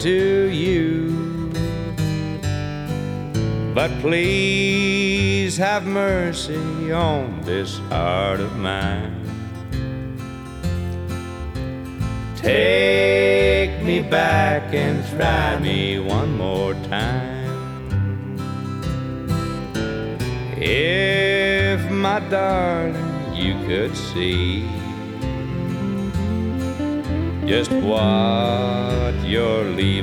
to you. But please have mercy on this heart of mine. Take me back and try me one more time. If, my darling, you could see just what you're leaving